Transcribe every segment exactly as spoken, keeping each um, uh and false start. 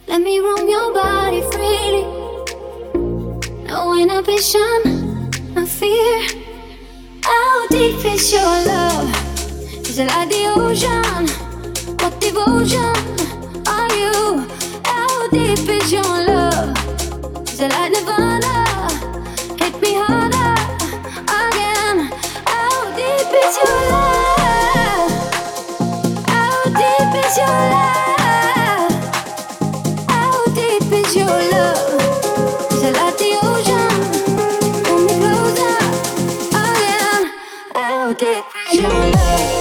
Let me roam your body freely. No inhibition, no fear. How deep is your love? Is it like the ocean? What devotion are you? How deep is your love? Is it like Nirvana? Hit me harder again. How deep is your love? How deep is your love? How deep is your love? Is it like the ocean? Pull me closer again. How deep is your love?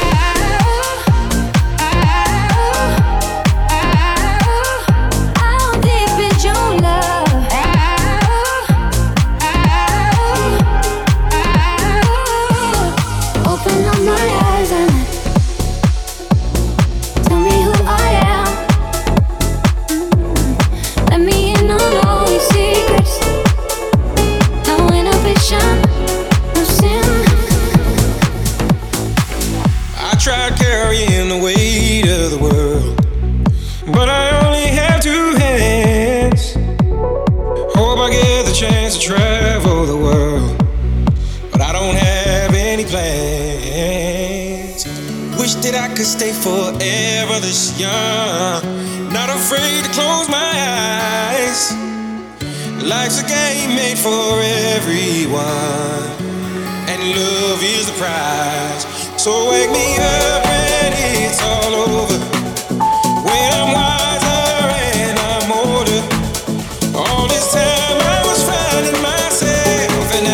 Stay forever this young, not afraid to close my eyes. Life's a game made for everyone, and love is the prize. So wake me up when it's all over, when I'm wiser and I'm older. All this time I was finding myself, and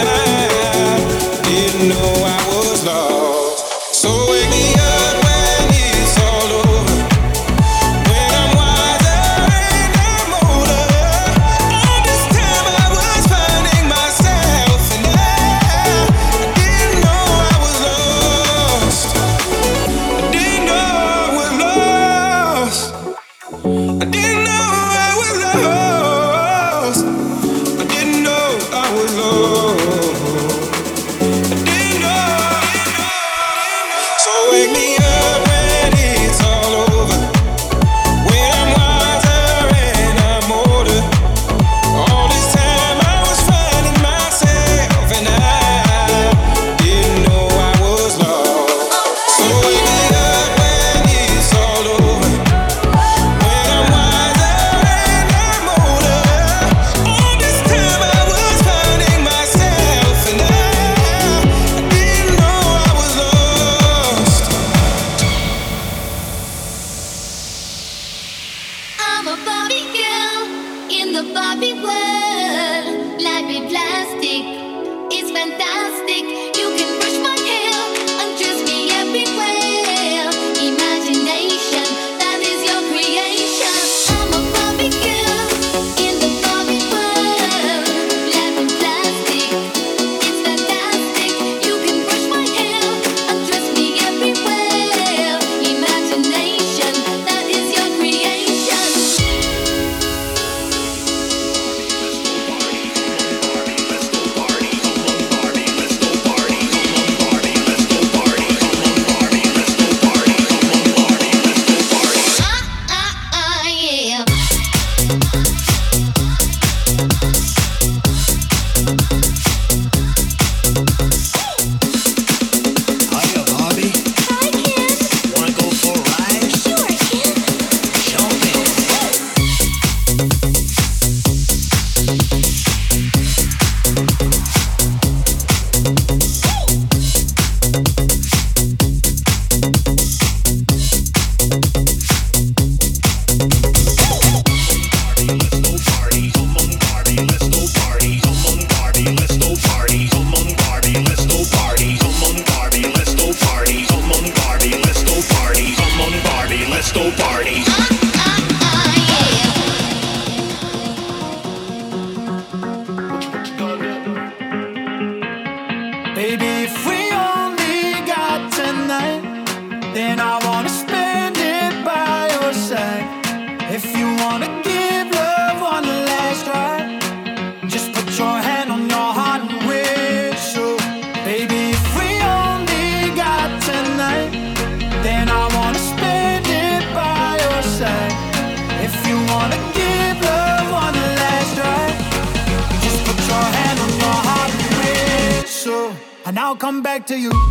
I didn't know I was lost. So wake me up. Then I wanna spend it by your side. If you wanna and I'll come back to you.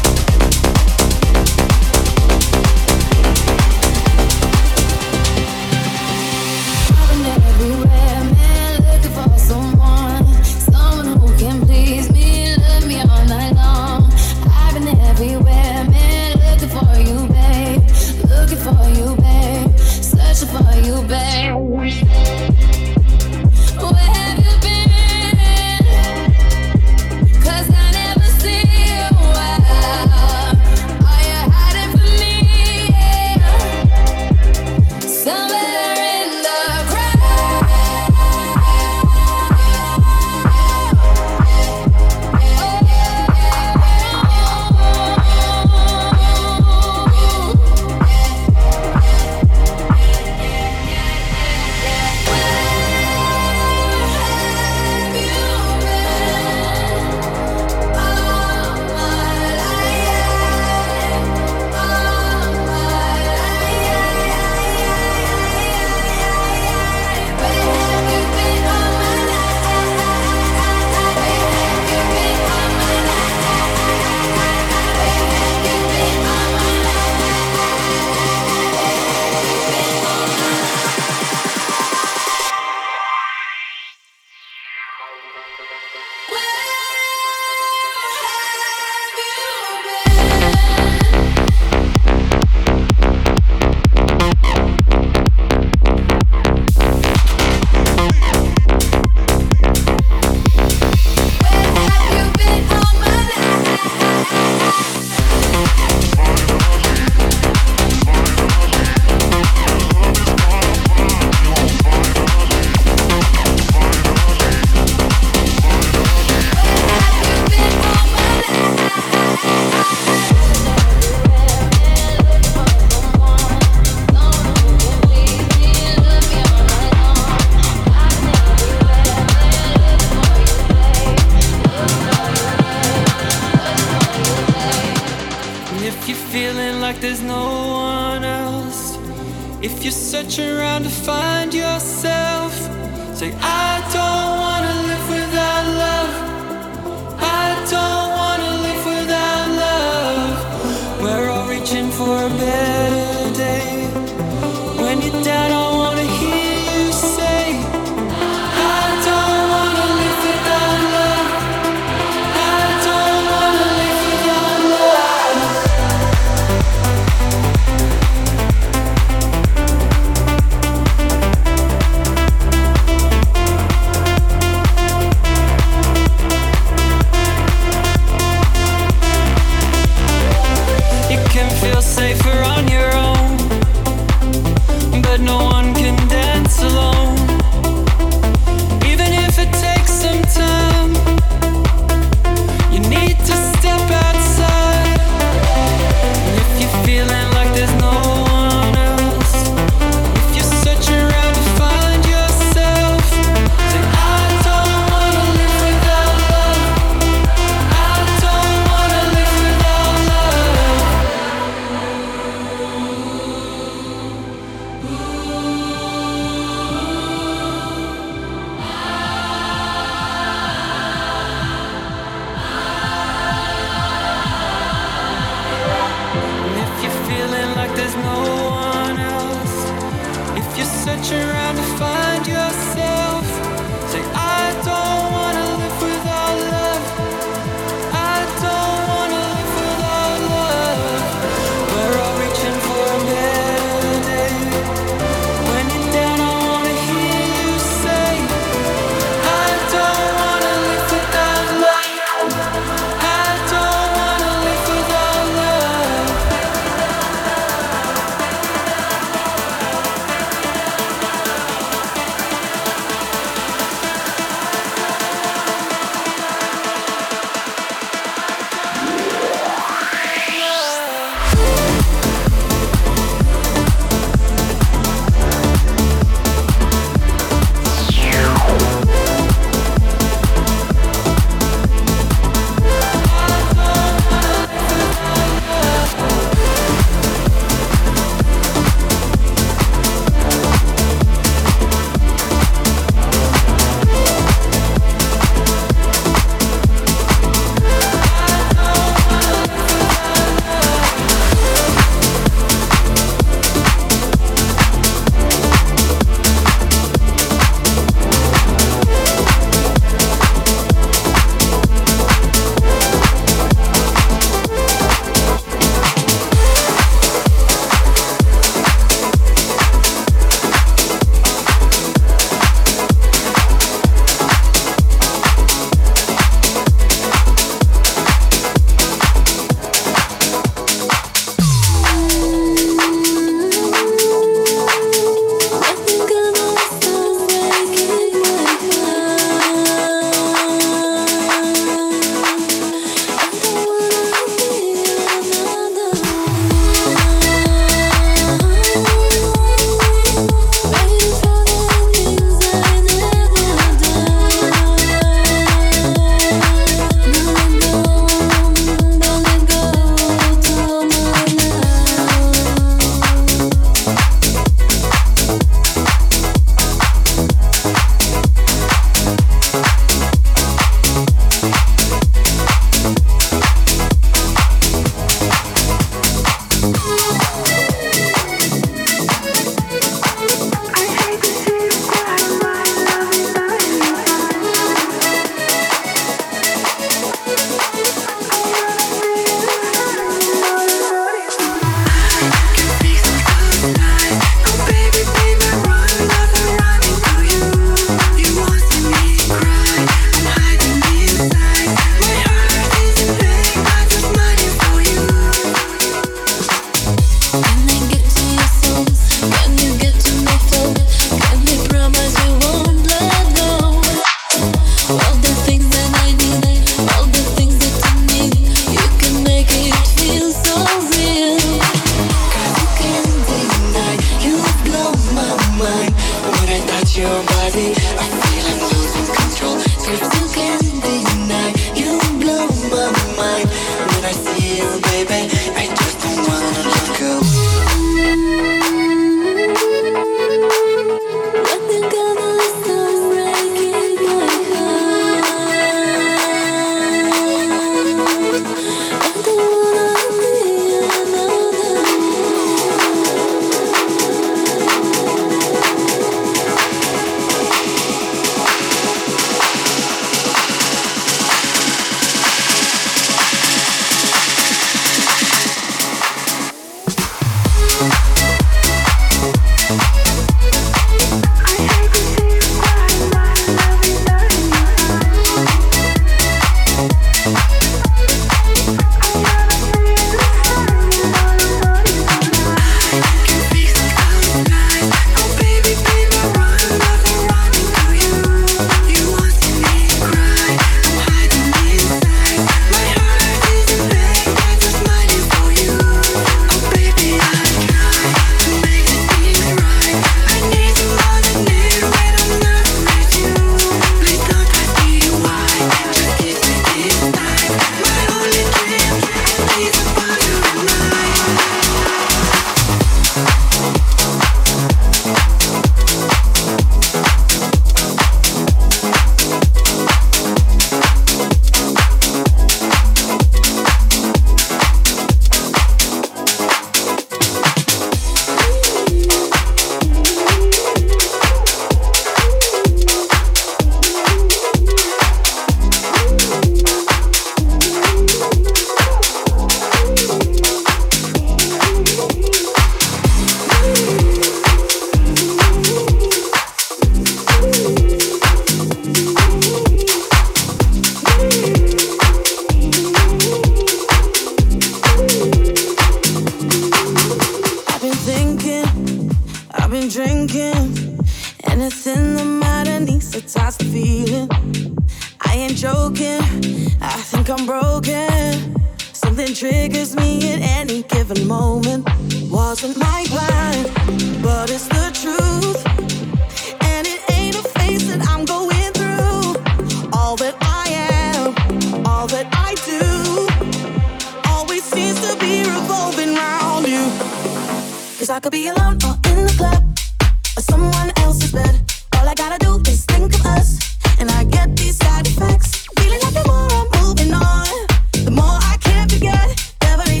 yeah. Something triggers me at any given moment. Wasn't my plan, but it's the truth. And it ain't a phase that I'm going through. All that I am, all that I do, always seems to be revolving around you. Cause I could be alone or in the club, or someone else's bed. All I gotta do is think of us, and I get these side effects. Feeling like the more I'm moving on, the more I can't forget. Every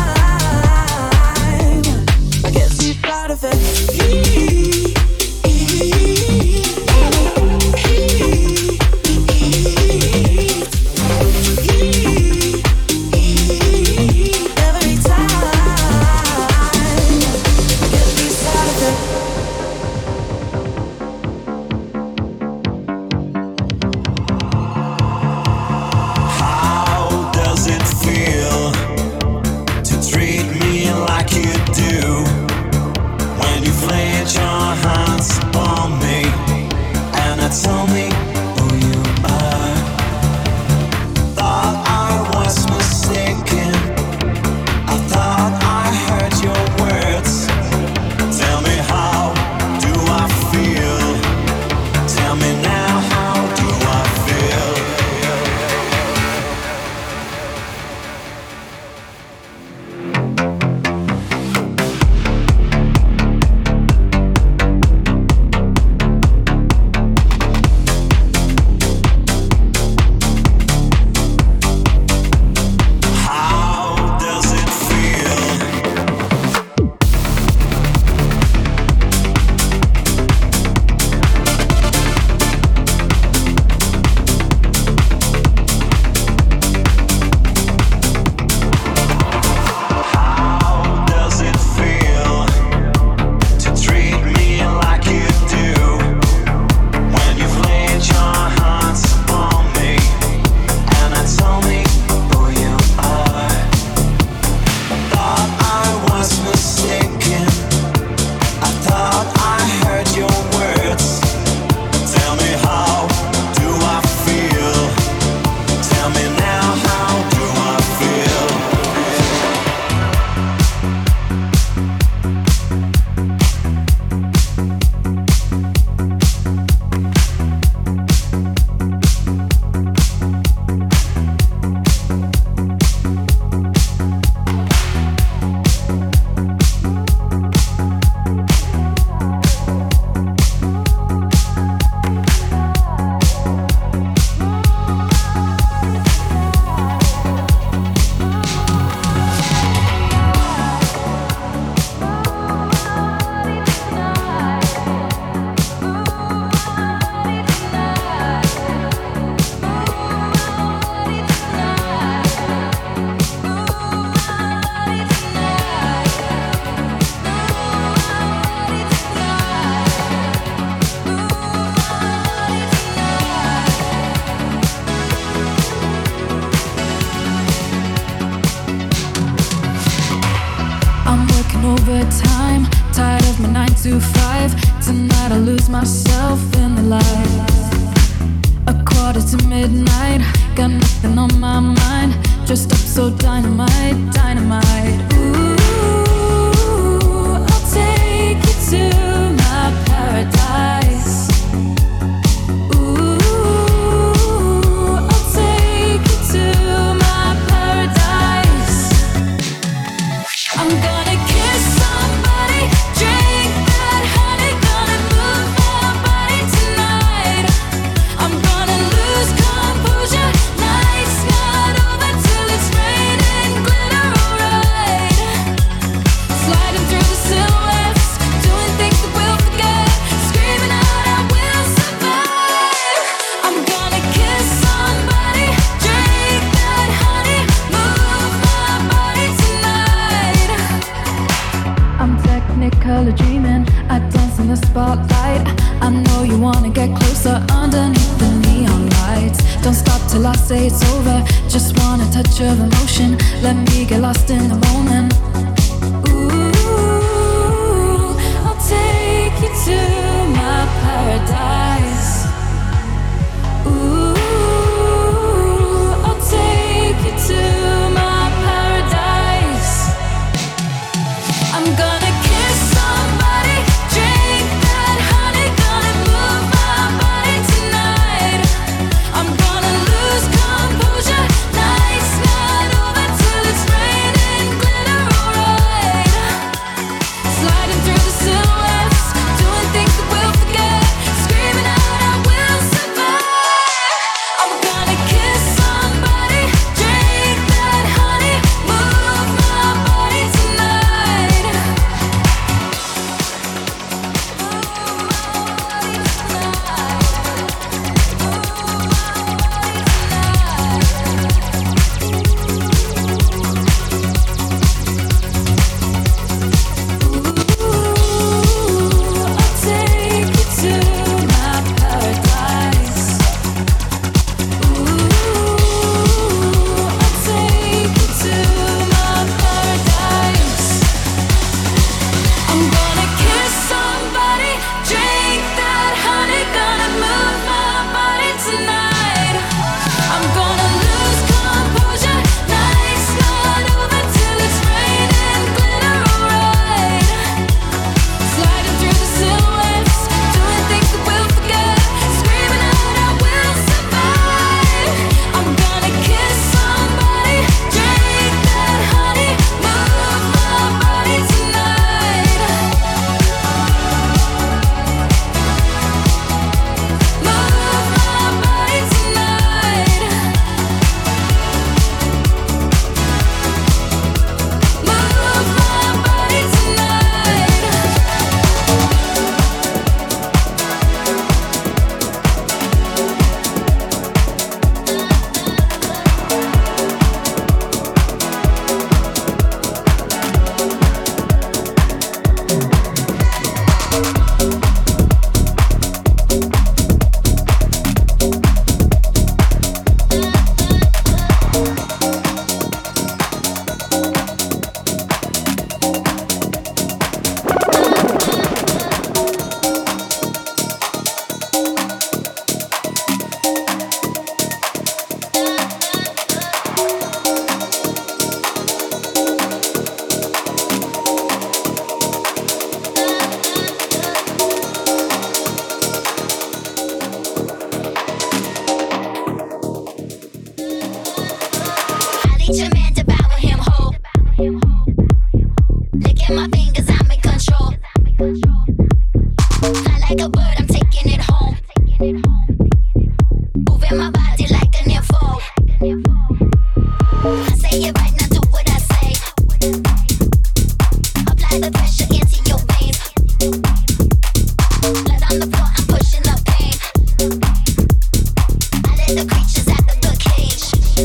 time I get these side effects. Overtime, tired of my nine to five. Tonight I lose myself in the light. A quarter to midnight, got nothing on my mind. Dressed up so dynamite, dynamite. Ooh, I'll take you to my paradise. Ooh, I'll take you to my paradise. I'm gonna dreaming, I dance in the spotlight. I know you wanna get closer underneath the neon lights. Don't stop till I say it's over. Just want a touch of emotion. Let me get lost in the moment. Ooh, I'll take you to my paradise. Ooh, I'll take you to need your man, devour him whole. Licking my fingers, I'm in control. Fly like a bird, I'm taking it home. Moving my body like a nympho. I say it right now, do what I say. Apply the pressure into your veins. Blood on the floor, I'm pushing the pain. I let the creatures out of the cage.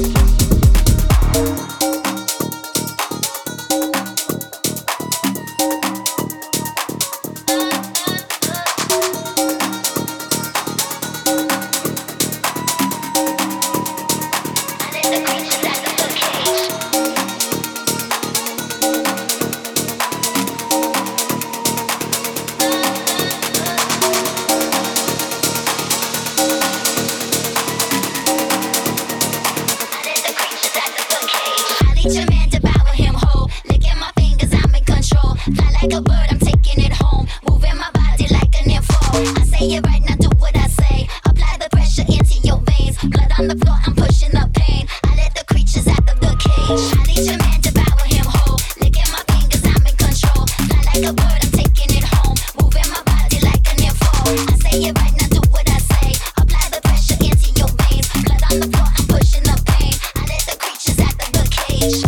Need your man, devour him whole. Licking my fingers, I'm in control. Fly like a bird, I'm taking it home. Moving my body like a nympho. I say it right now, do what I say. Apply the pressure into your veins. Blood on the floor, I'm pushing the pain. I let the creatures out of the cage. I need your man, devour him whole. Licking my fingers, I'm in control. Fly like a bird, I'm taking it home. Moving my body like a nympho. I say it right now, do what I say. Apply the pressure into your veins. Blood on the floor, I'm pushing the pain. I let the creatures out of the cage.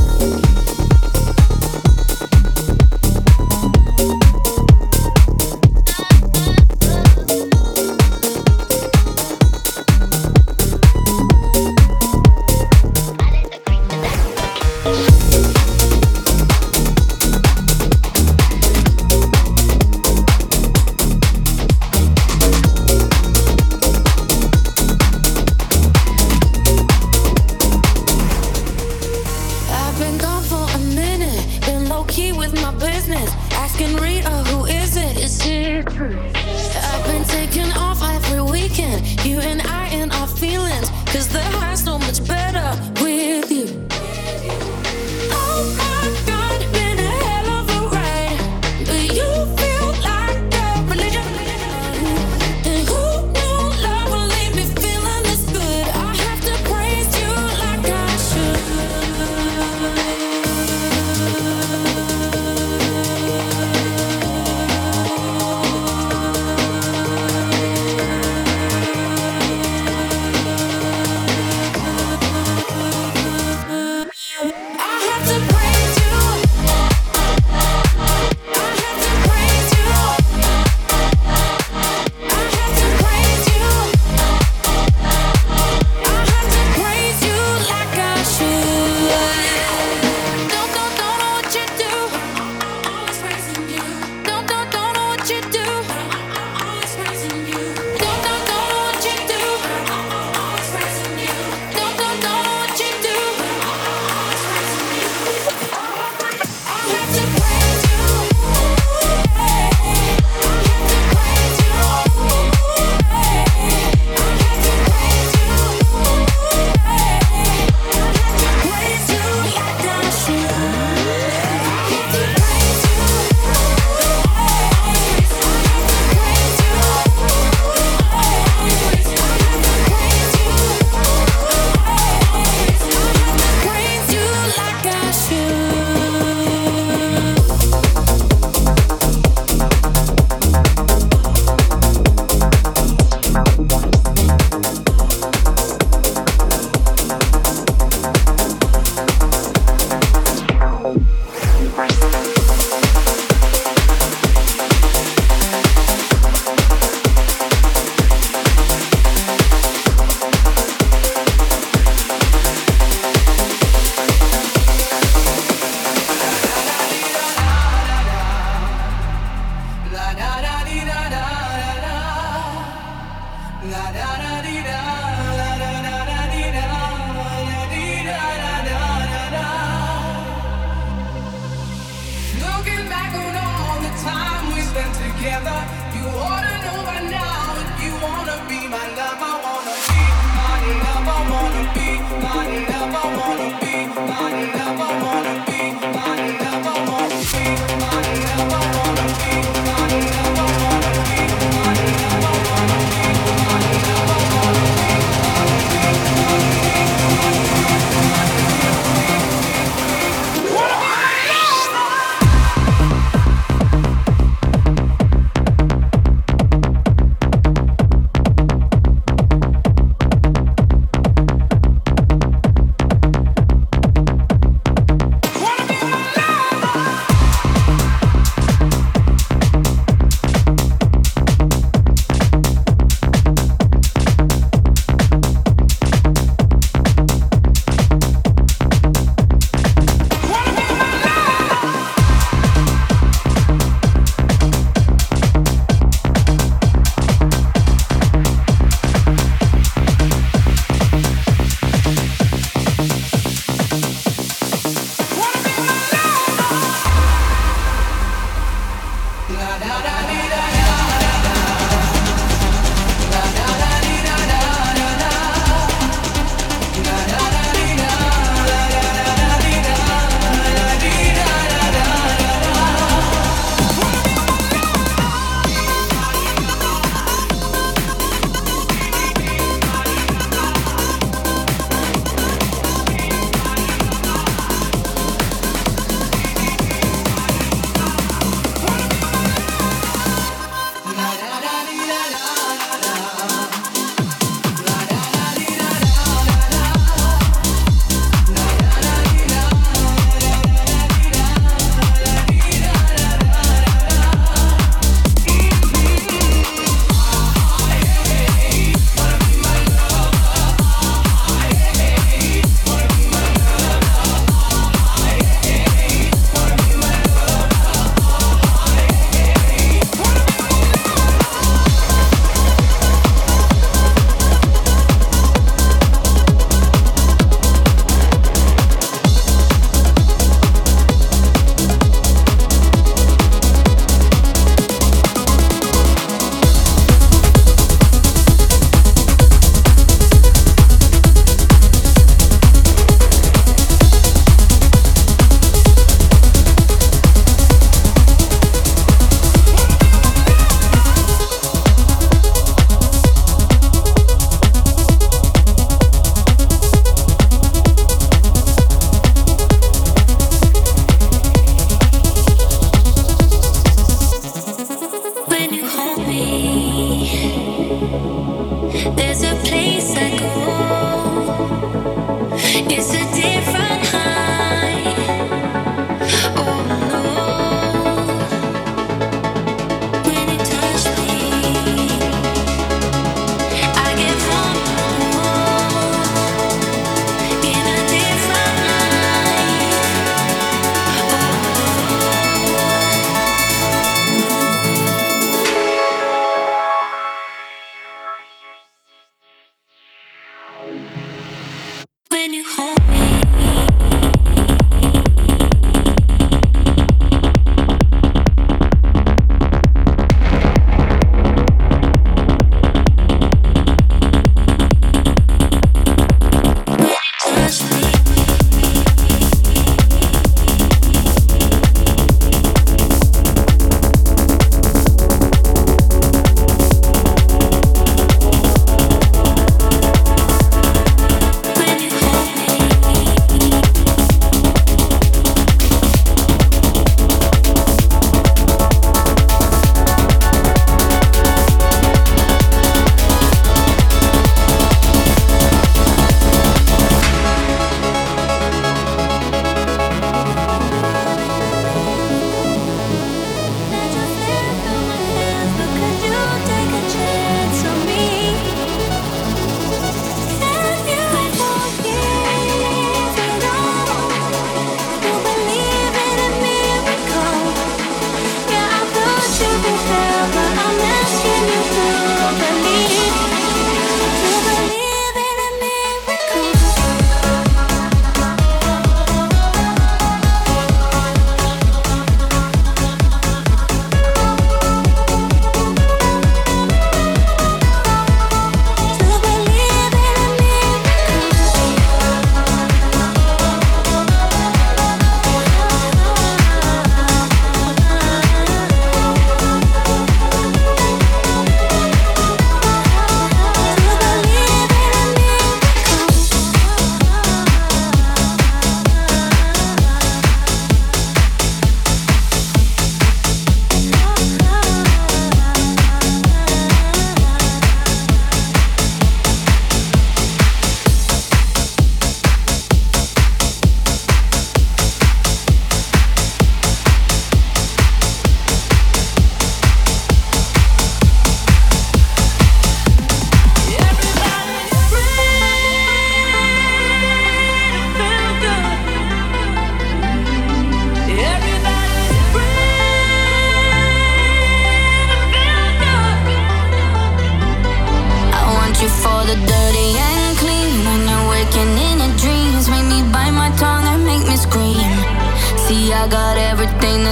I've been gone for a minute, been low key with my business. Asking Rita, who is it? Is it true? I've been taking off every weekend, you and I in our feelings. Cause the high's so much better with you. Oh my God, been a hell of a ride. But you feel like a religion. And who knew love would leave me feeling this good? I have to praise you like I should. Looking back on all the time we spent together, you ought to know by now if you wanna be my love. I wanna be my love. I wanna be my love. I wanna be my love. I wanna be my love. I wanna be my love. I wanna be my love. I wanna be my love. I wanna be my love. I wanna be my love. I wanna be my love.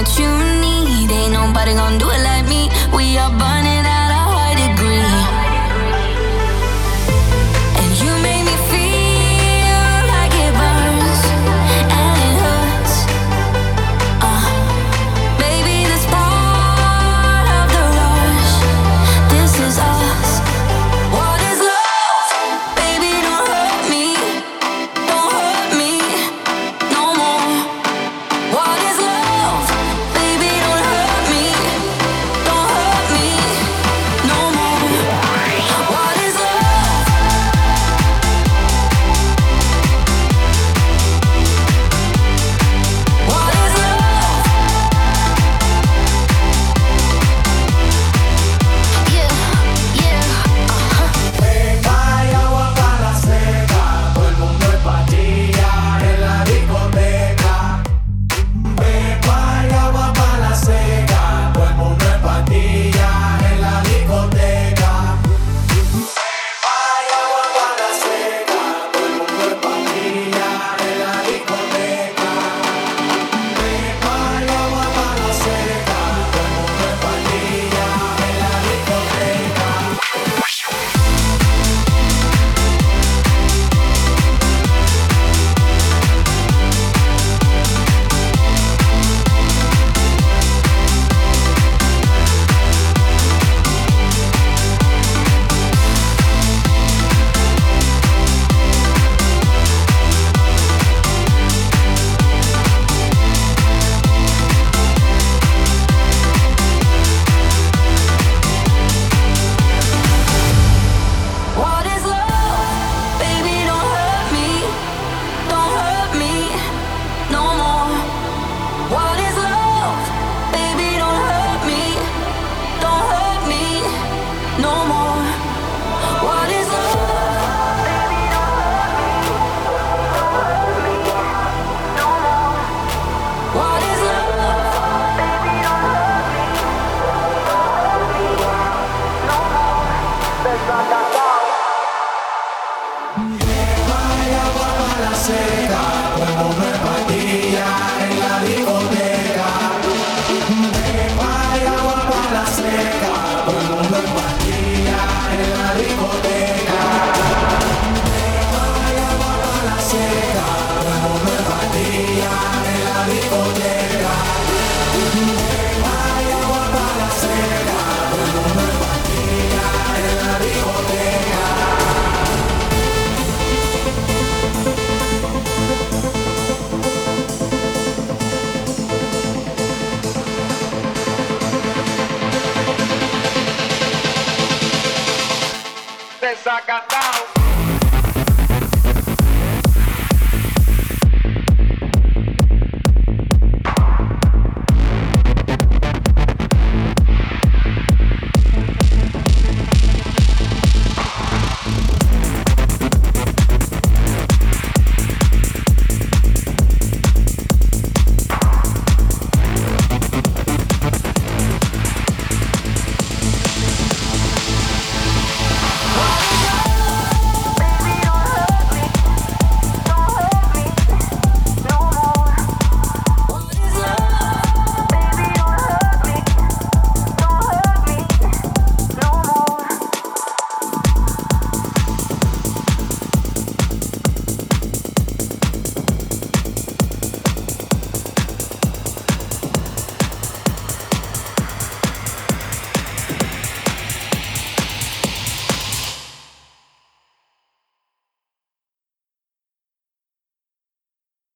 what you need. Ain't nobody gonna do it like me. We are burning